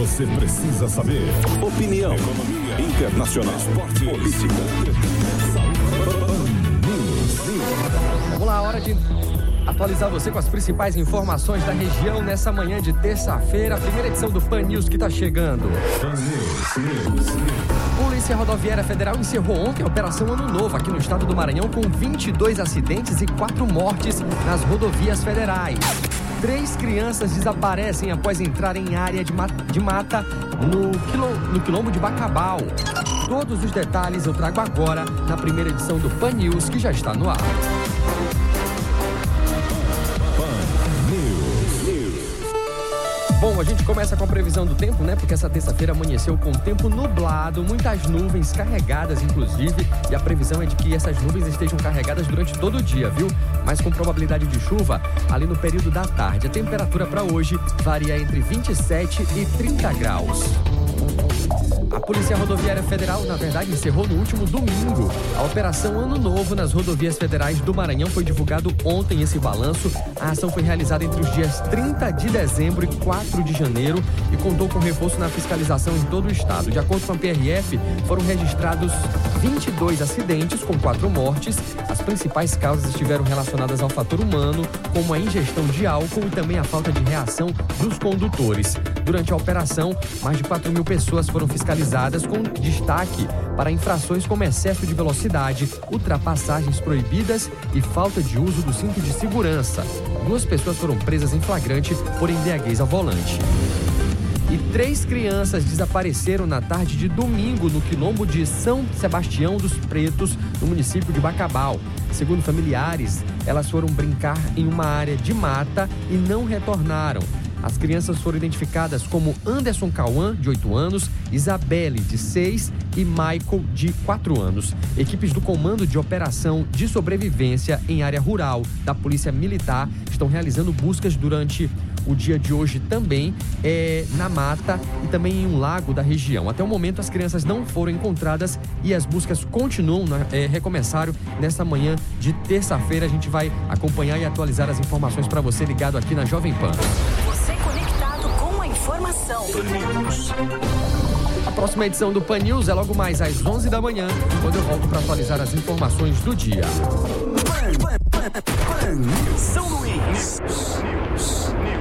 você precisa saber. Opinião, economia, internacional, esporte, política. Vamos lá, hora de atualizar você com as principais informações da região nessa manhã de terça-feira, a primeira edição do Pan News que está chegando. Polícia Rodoviária Federal encerrou ontem a Operação Ano Novo aqui no estado do Maranhão com 22 acidentes e 4 mortes nas rodovias federais. 3 crianças desaparecem após entrar em área de mata no quilombo de Bacabal. Todos os detalhes eu trago agora na primeira edição do Pan News, que já está no ar. Bom, a gente começa com a previsão do tempo, né? Porque essa terça-feira amanheceu com tempo nublado, muitas nuvens carregadas, inclusive, e a previsão é de que essas nuvens estejam carregadas durante todo o dia, viu? Mas com probabilidade de chuva ali no período da tarde. A temperatura para hoje varia entre 27 e 30 graus. A Polícia Rodoviária Federal, na verdade, encerrou no último domingo. A Operação Ano Novo nas rodovias federais do Maranhão foi divulgado ontem esse balanço. A ação foi realizada entre os dias 30 de dezembro e 4 de janeiro e contou com reforço na fiscalização em todo o estado. De acordo com a PRF, foram registrados 22 acidentes com 4 mortes. As principais causas estiveram relacionadas ao fator humano, como a ingestão de álcool e também a falta de reação dos condutores. Durante a operação, mais de 4 mil pessoas foram fiscalizadas, com destaque para infrações como excesso de velocidade, ultrapassagens proibidas e falta de uso do cinto de segurança. 2 pessoas foram presas em flagrante por embriaguez ao volante. E 3 crianças desapareceram na tarde de domingo no quilombo de São Sebastião dos Pretos, no município de Bacabal. Segundo familiares, elas foram brincar em uma área de mata e não retornaram. As crianças foram identificadas como Anderson Cauã, de 8 anos, Isabelle, de 6 e Michael, de 4 anos. Equipes do Comando de Operação de Sobrevivência em Área Rural da Polícia Militar estão realizando buscas durante o dia de hoje também na mata e também em um lago da região. Até o momento as crianças não foram encontradas e as buscas continuam, recomeçaram nessa manhã de terça-feira. A gente vai acompanhar e atualizar as informações para você ligado aqui na Jovem Pan. Você conectado com a informação. A próxima edição do Pan News é logo mais às 11 da manhã, quando eu volto para atualizar as informações do dia. São Luís.